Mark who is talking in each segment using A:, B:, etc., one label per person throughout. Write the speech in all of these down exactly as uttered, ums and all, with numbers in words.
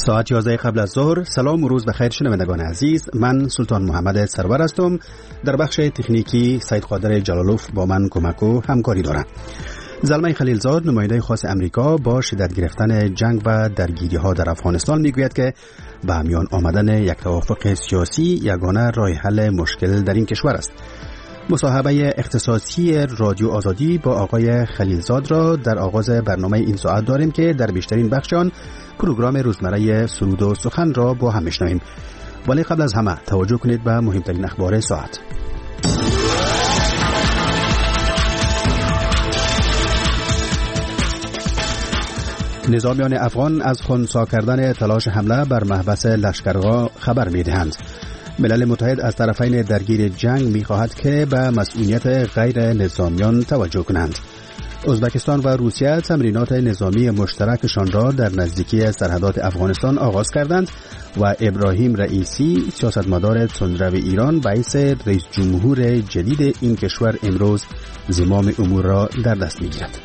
A: ساعت یازده قبل از ظهر. سلام و روز بخیر شنوندگان عزیز، من سلطان محمد سرور هستم. در بخش تکنیکی سید قادر جلالوف با من کمک و همکاری دارم. زلمه خلیلزاد، نماینده خاص امریکا، با شدت گرفتن جنگ و درگیری ها در افغانستان میگوید که به میان آمدن یک توافق سیاسی یگانه راه حل مشکل در این کشور است. مصاحبه اختصاصی رادیو آزادی با آقای خلیلزاد را در آغاز برنامه این ساعت داریم که در بیشترین بخش آن پروگرام روزمره سرود و سخن را با هم میشنویم. ولی قبل از همه توجه کنید به مهمترین اخبار ساعت. نظامیان افغان از خنثی کردن تلاش حمله بر محبس لشکرگاه خبر می‌دهند. ملل متحد از طرفین درگیر جنگ می‌خواهد که به مسئولیت غیر نظامیان توجه کنند. ازبکستان و روسیه تمرینات نظامی مشترکشان را در نزدیکی سرحدات افغانستان آغاز کردند و ابراهیم رئیسی، سیاستمدار تندرو ایران، باعث رئیس جمهور جدید این کشور امروز زمام امور را در دست می‌گیرد.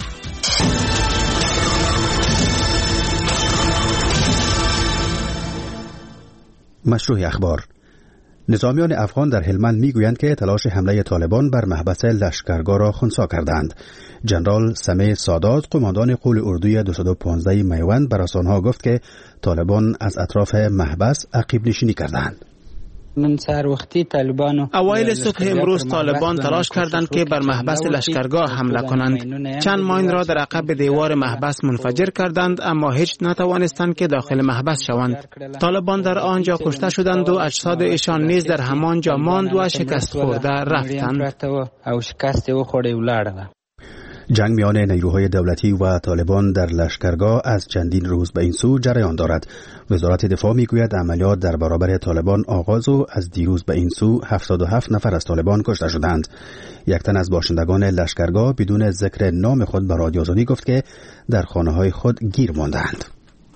A: مشروع اخبار. نظامیان افغان در هلمند میگویند که تلاش حمله طالبان بر محبس لشکرگاه را خنثی کردند. جنرال سمیع سادات، قماندان قول اردوی دویست و پانزده میوند، به رسانه‌ها گفت که طالبان از اطراف محبس عقب نشینی کردند.
B: من سهر وقتی طالبان
C: اوایل صبح امروز طالبان تلاش کردند که بر محبس لشکرگاه حمله کنند. چند ماین را در عقب دیوار محبس منفجر کردند، اما هیچ نتوانستند که داخل محبس شوند. طالبان در آنجا کشته شدند و اجساد ایشان نیز در همان جا ماند و شکست خورده رفتند.
A: جنگ میان نیروهای دولتی و طالبان در لشکرگاه از چندین روز به این سو جریان دارد. وزارت دفاع میگوید عملیات در برابر طالبان آغاز و از دیروز به این سو هفتاد و هفت نفر از طالبان کشته شدند. یک تن از باشندگان لشکرگاه بدون ذکر نام خود به رادیو آزادی گفت که در خانه‌های خود گیر ماندند.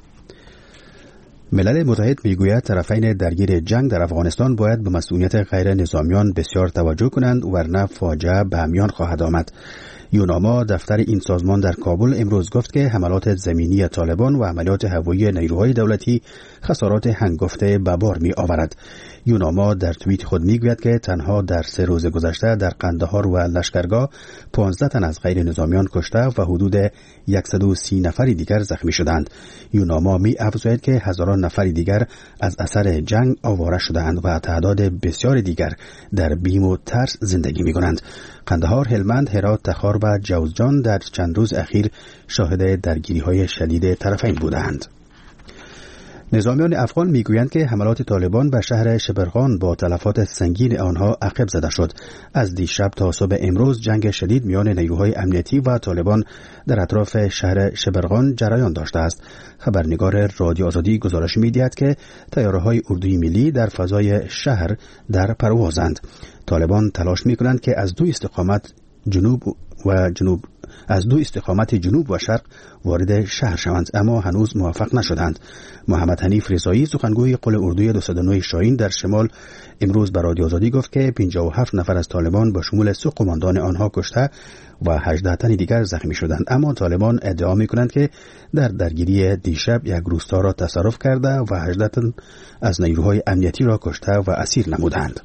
A: ملل متحد میگوید طرفین درگیر جنگ در افغانستان باید به مسئولیت غیر نظامیان بسیار توجه کنند ورنه فاجعه به میان خواهد آمد. یوناما، دفتر این سازمان در کابل، امروز گفت که حملات زمینی طالبان و عملیات هوایی نیروهای دولتی خسارات هنگفته به بار می آورد. یوناما در توییت خود می گوید که تنها در سه روز گذشته در قندهار و لشکرگاه پانزده تن از غیر نظامیان کشته و حدود صد و سی نفری دیگر زخمی شدند. یوناما می افزاید که هزاران نفری دیگر از اثر جنگ آواره شدند و تعداد بسیار دیگر در بیم و ترس زندگی می کنند. قندهار، هلمند، هرات، تخار و جوزجان در چند روز اخیر شاهد درگیری‌های شدید طرفین بودند. نظامیان افغان میگویند که حملات طالبان به شهر شبرغان با تلفات سنگین آنها عقب زده شد. از دیشب تا صبح امروز جنگ شدید میان نیروهای امنیتی و طالبان در اطراف شهر شبرغان جریان داشته است. خبرنگار رادیو آزادی گزارش می‌دهد که طیاره‌های اردوی ملی در فضای شهر در پروازند. طالبان تلاش می‌کنند که از دو استقامت جنوب و جنوب از دو استقامت جنوب و شرق وارد شهر شوند، اما هنوز موفق نشدند. محمد حنیف رضایی، سخنگوی قول اردوی دویست و نه شاهین در شمال، امروز به رادیو آزادی گفت که پنجاه و هفت نفر از طالبان با شمول سه قماندان آنها کشته و هجده تن دیگر زخمی شدند، اما طالبان ادعا می‌کنند که در درگیری دیشب یک روستا را تصرف کرده و هجده تن از نیروهای امنیتی را کشته و اسیر نمودند.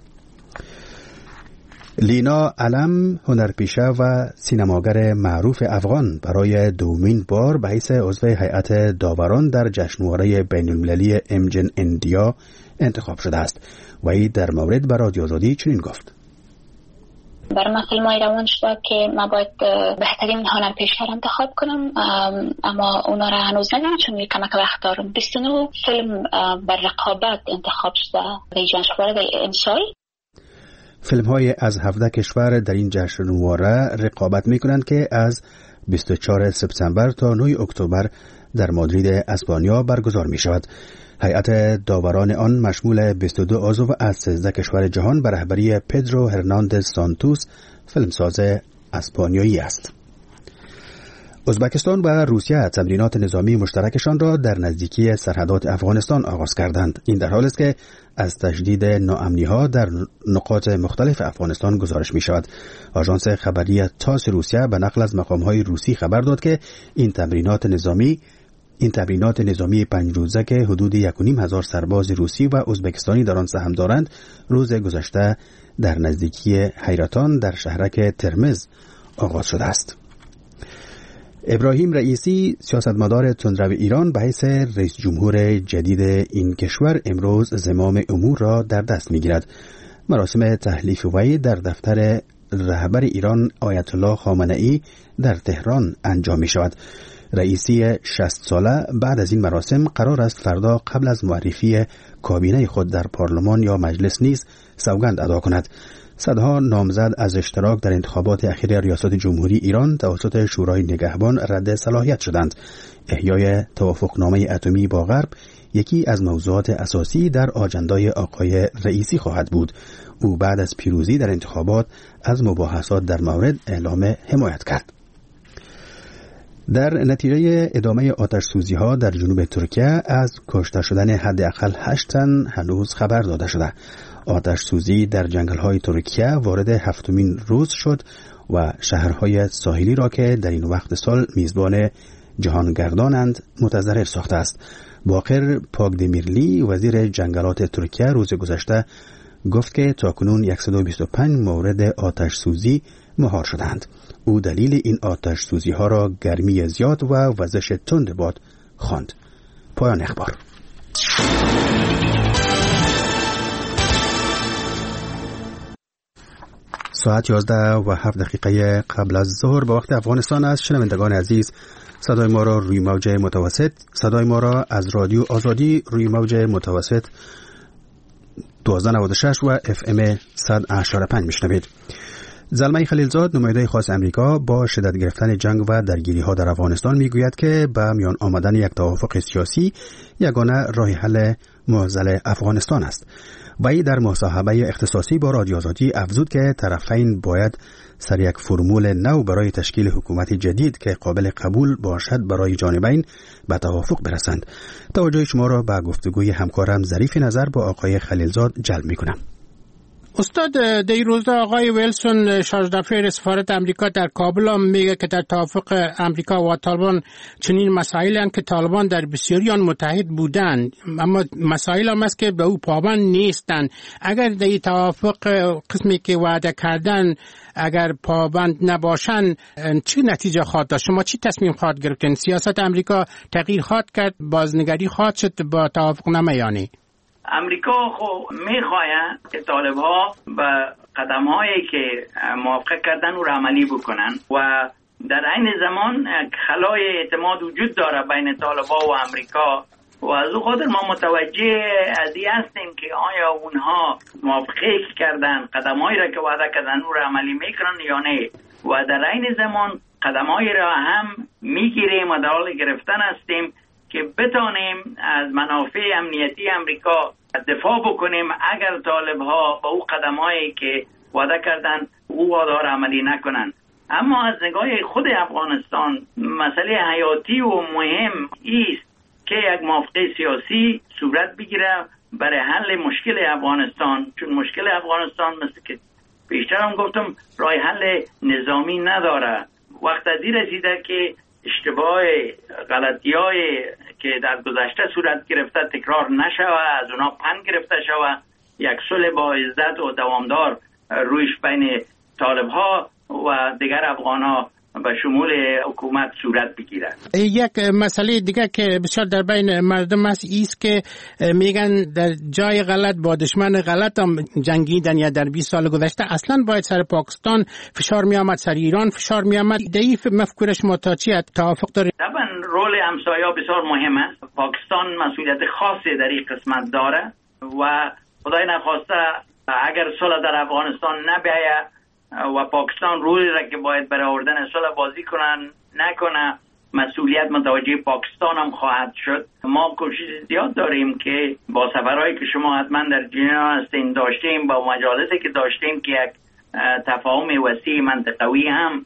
A: لینا علم، هنرپیشه و سینماگر معروف افغان، برای دومین بار به حیث عضو هیئت داوران در جشنواره بین‌المللی امجن اندیا انتخاب شده است. وی در مورد به رادیو آزادی چنین گفت:
D: برای من فیلم های روان شده که من باید بهترین هنرپیشه را انتخاب کنم، اما اونا را هنوز ندارم چون یک کمک وقت دارم. بیست و نه فیلم بر رقابت انتخاب شده در جشنواره امسال.
A: فیلم های از هفده کشور در این جشنواره رقابت می کنند که از بیست و چهارم سپتامبر تا نهم اکتبر در مادرید اسپانیا برگزار می شود. هیئت داوران آن مشمول بیست و دو عضو از سیزده کشور جهان به رهبری پدرو هرناندز سانتوس، فیلمساز اسپانیایی است. ازبکستان و روسیه تمرینات نظامی مشترکشان را در نزدیکی سرحدات افغانستان آغاز کردند. این در حالی است که از تشدید ناامنی‌ها در نقاط مختلف افغانستان گزارش می‌شود. آژانس خبری تاس روسیه به نقل از مقام‌های روسی خبر داد که این تمرینات نظامی این تمرینات نظامی پنج روزه که حدود یک و نیم هزار سرباز روسی و ازبکستانی در آن سهم دارند روز گذشته در نزدیکی حیرتان در شهرک ترمز آغاز شده است. ابراهیم رئیسی سیاستمدار تندرو ایران به حیث رئیس جمهور جدید این کشور امروز زمام امور را در دست می‌گیرد. مراسم تحلیف وی در دفتر رهبر ایران آیت الله خامنه‌ای در تهران انجام می شود. رئیسی شصت ساله بعد از این مراسم قرار است فردا قبل از معرفی کابینه خود در پارلمان یا مجلس نیز سوگند ادا کند. صدها نامزد از اشتراک در انتخابات اخیر ریاست جمهوری ایران توسط شورای نگهبان رد صلاحیت شدند. احیای توافقنامه اتمی با غرب یکی از موضوعات اساسی در آجندای آقای رئیسی خواهد بود. او بعد از پیروزی در انتخابات از مباحثات در مورد اعلام حمایت کرد. در نتیجه ادامه آتش سوزی ها در جنوب ترکیه از کشته شدن حداقل هشت تن هنوز خبر داده شده. آتش سوزی در جنگل های ترکیه وارد هفتمین روز شد و شهرهای ساحلی را که در این وقت سال میزبان جهانگردانند متضرر ساخته است. باقر پاکدمیرلی وزیر جنگلات ترکیه روز گذشته گفت که تاکنون صد و بیست و پنج مورد آتش سوزی مهار شدند. او دلیل این آتش سوزی ها را گرمی زیاد و وزش تند باد خواند. پایان اخبار. ساعت یازده و هفت دقیقه قبل از ظهر به وقت افغانستان است. شنوندگان عزیز، صدای ما را روی موج متوسط صدای ما را از رادیو آزادی روی موج متوسط دوازده نود و شش و اف ام صد و هشتاد و پنج میشنوید. زلمه خلیلزاد نماینده خاص امریکا با شدت گرفتن جنگ و درگیری ها در افغانستان میگوید که به میان آمدن یک توافق سیاسی یگانه راه حل معضل افغانستان است. وی در مصاحبه اختصاصی با رادیو آزادی افزود که طرفین باید سر یک فرمول نو برای تشکیل حکومت جدید که قابل قبول باشد برای جانبین به توافق برسند. توجه شما را به گفتگوی همکارم ظریف نظر با آقای خلیلزاد جلب می‌کنم.
E: استاد دیروز آقای ویلسون شاهزاده سفارت امریکا در کابل هم میگه که در توافق امریکا و طالبان چنین مسائلی هستند که طالبان در بسیاری آن متحد بودند، اما مسائل هم است که به او پابند نیستند. اگر در این توافق قسمی که وعده کردن اگر پابند نباشند چه نتیجه خواهد داشت؟ شما چی تصمیم خواهد گرفتین؟ سیاست امریکا تغییر خواهد کرد، بازنگری خواهد شد با توافق نامه یا نه؟
F: امریکا خو میخواهد که طالب ها به قدم هایی که موافقه کردن او را عملی بکنن و در این زمان خلای اعتماد وجود داره بین طالب ها و امریکا و از او خاطر ما متوجه از این هستیم که آیا اونها موافقه کردن قدم هایی را که وعده کردن او را عملی میکنن یا نه و در این زمان قدم هایی را هم میگیریم و در حال گرفتن هستیم که بتانیم از منافع امنیتی امریکا دفاع بکنیم اگر طالب ها با او قدم هایی که وعده کردن او وعده را عملی نکنن. اما از نگاه خود افغانستان مسئله حیاتی و مهم است که یک موافقه سیاسی صورت بگیره برای حل مشکل افغانستان، چون مشکل افغانستان مثل که بیشتر هم گفتم راه حل نظامی نداره. وقت از این رسیده که اشتباه غلطی‌های که در گذشته صورت گرفته تکرار نشود، از اونا پند گرفته شود، یک صلح با عزت و دوامدار رویش بین طالب‌ها و دیگر افغان‌ها به شمول حکومت صورت بگیرد.
E: یک مسئله دیگه که بسیار در بین مردم است ایست که میگن در جای غلط با دشمن غلط هم جنگیدن یا در بیست سال گذشته اصلا باید سر پاکستان فشار می آمد، سر ایران فشار می آمد. ضعیف مفکور شما تا چی توافق دارید؟
F: طبعا رول همسایه‌ها بسیار مهم است. پاکستان مسئولیت خاصی در این قسمت داره و خدای نخواسته اگر صلح در افغانستان نبیاید و پاکستان رولی را که باید برای آوردن صلح بازی کنن نکنه، مسئولیت متوجه پاکستان هم خواهد شد. ما کوشش زیاد داریم که با سفرهایی که شما حتما در جنیوا هستین داشتیم، با مجالسی که داشتیم که یک تفاهم وسیع منطقوی هم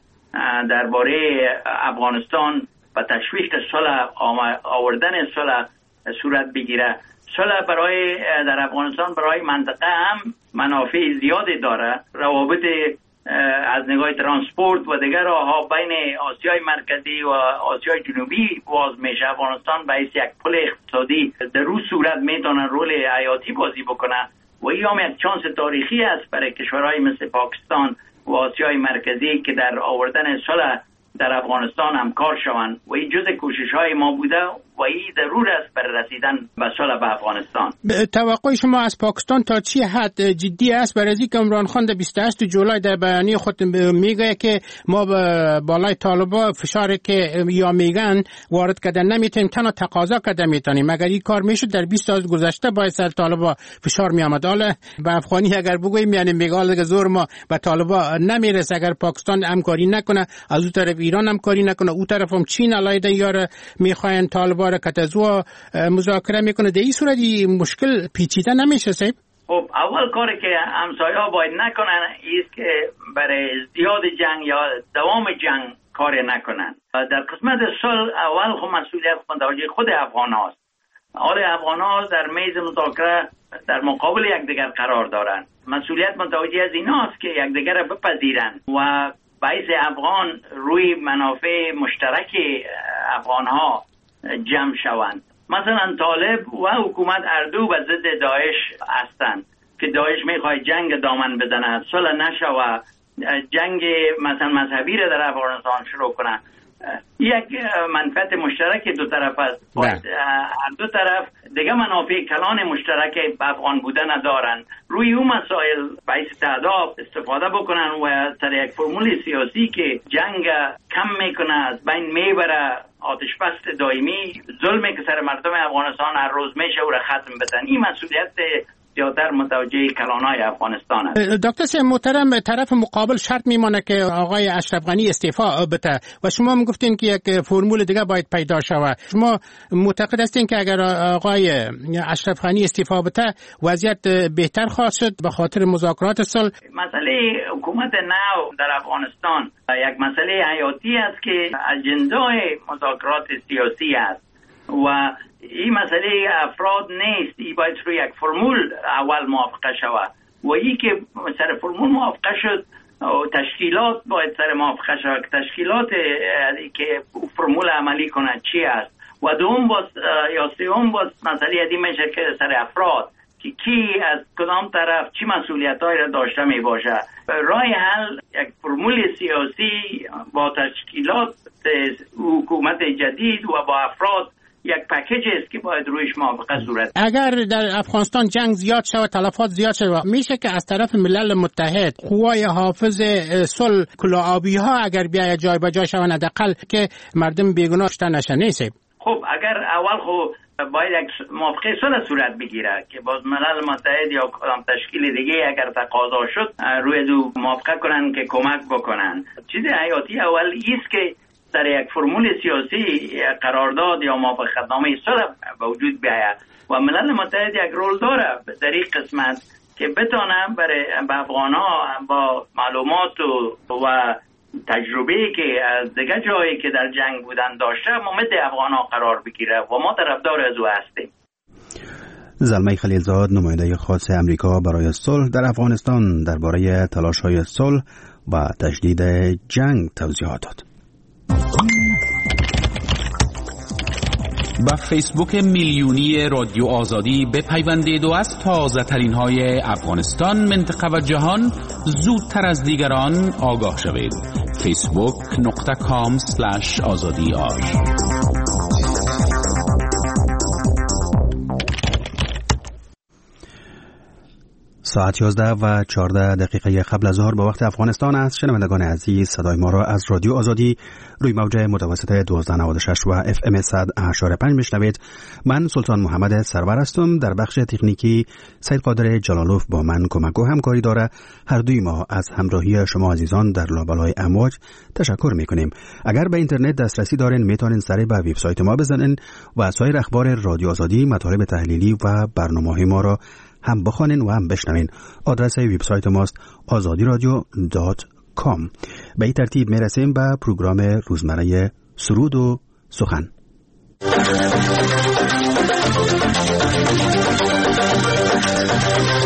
F: درباره افغانستان و تشویق صلح آوردن صلح صورت بگیره. صلح برای در افغانستان برای منطقه هم منافع زیادی داره. روابط از نگاه ترانسپورت و دیگر راهها بین آسیای مرکزی و آسیای جنوبی باز میشه. افغانستان به حیث یک پل اقتصادی در روز صورت میتونه رول حیاتی بازی بکنه و این هم یک چانس تاریخی است برای کشورهای مثل پاکستان و آسیای مرکزی که در آوردن صلح در افغانستان همکار شوند و این جز کوشش های ما بوده و این ضرور است برای رسیدن به صلح به افغانستان.
E: توقع شما از پاکستان تا چی حد جدی است؟ برای از اینکه عمران خان در بیست و هشت جولای در بیانیه خود میگه که ما بالای طالبان فشاری که یا میگن وارد کردن نمیتونیم، تنها تقاضا کردن میتونیم. اگر این کار میشد در بیست سال گذشته با سر طالبان فشار میآمد. حالا به افغانی اگر بگویم یعنی میگه حالا زور ما به طالبان نمیرسه اگر پاکستان همکاری نکنه، از اون طرف ایران همکاری نکنه، اون طرف هم چین علیه یار میخواین طالبان که از او مذاکره میکنه. در این صورت مشکل پیچیده نمیشه صاحب؟
F: خب اول کاری که همسایه‌ها باید نکنن است که برای ازدیاد جنگ یا دوام جنگ کار نکنن. در قسمت صلح اول خود مسئولیت متوجه خود افغان هاست. حال افغان ها در میز مذاکره در مقابل یکدیگر قرار دارن. مسئولیت متوجه از ایناست که یکدیگر بپذیرن و باعث افغان روی منافع مشترک افغان ها جمع شوند. مثلا طالب و حکومت اردو به ضد داعش هستند که داعش میخواد جنگ دامن بزنه، صلح نشه و جنگ مثلا مذهبی را در افغانستان شروع کنه. یک منفعت مشترک دو طرف است. هر دو طرف دیگه منافع کلان مشترک به افغان بودن ندارن. روی اون مسائل باعث تعداد استفاده بکنن و سر یک فرمول سیاسی که جنگ کم میکنه، از بین میبره، آتش بس دائمی، ظلمی که سر مردم افغانستان هر روز میشه و را ختم بزن. این مسئولیت زیادتر متوجه کلانهای افغانستان است.
E: دکتر سید محترم، طرف مقابل شرط میمانه که آقای اشرف غنی استعفا بده و شما میگفتین که یک فرمول دیگه باید پیدا شود. شما معتقد هستین که اگر آقای اشرف غنی استعفا بده وضعیت بهتر خواهد شد به خاطر مذاکرات صلح؟
F: مسئله حکومت نو در افغانستان یک مسئله حیاتی است که اجندای مذاکرات سیاسی است و این مسئله افراد نیست. این باید روی یک فرمول اول موافقه شود و این که سر فرمول موافقه شد تشکیلات باید سر موافقه شود که تشکیلات که فرمول عملی کنه چی است و دوم باز یا سوم باز مسئله ادی میشه که سر افراد که کی از کدام طرف چی مسئولیت‌هایی را داشته می باشه. راه حل یک فرمول سیاسی با تشکیلات حکومت جدید و با افراد یک پکیج است که باید رویش موافقه صورت.
E: اگر در افغانستان جنگ زیاد شود، تلفات زیاد شود، میشه که از طرف ملل متحد قوای حافظ صلح کلاه‌آبی ها اگر بیاید جای به جای شوند حداقل که مردم بیگناه کشته نشن نیست؟
F: خب اگر اول خب باید یک موافقه صلح صورت بگیره که باز ملل متحد یا کدام تشکیل دیگه اگر تقاضا شد روی دو موافقه کنن که کمک بکنن. چیز حیاتی اول است که در یک فرمول سیاسی قرارداد یا موافقتنامه صلح به وجود بیاید و ملل متحد یک رول داره در این قسمت که بتونه برای افغان‌ها با معلومات و, و تجربه‌ای که از دیگه جایی که در جنگ بودن داشته ممد افغان‌ها قرار بگیره و ما طرفدار از او هستیم.
A: زلمه خلیلزاد، نماینده خاص امریکا برای صلح در افغانستان، درباره تلاش‌های صلح و تجدید جنگ توضیحات داد.
G: با فیسبوک میلیونی رادیو آزادی بپیوندید و از تازه ترین های افغانستان، منطقه و جهان زودتر از دیگران آگاه شوید. فیسبوک نقطه کام سلش آزادی آر.
A: ساعت یازده و چهارده دقیقه قبل از ظهر به وقت افغانستان است. شنوندگان عزیز، صدای ما را از رادیو آزادی روی موج متوسط دوازده نود و شش و اف ام صد و هشت و پنج میشنوید. من سلطان محمد سرور هستم. در بخش تکنیکی سید قادر جلالوف با من کمک و همکاری داره. هر دوی ما از همراهی شما عزیزان در لابلای امواج تشکر میکنیم. اگر به اینترنت دسترسی دارین میتونین سری به وبسایت ما بزنین و سایر اخبار رادیو آزادی، مطالب تحلیلی و برنامه‌های ما را هم بخوانین و هم بشنوین. آدرس وبسایت ماست آزادی رادیو دات کام. به این ترتیب میرسیم به پروگرام روزمره سرود و سخن.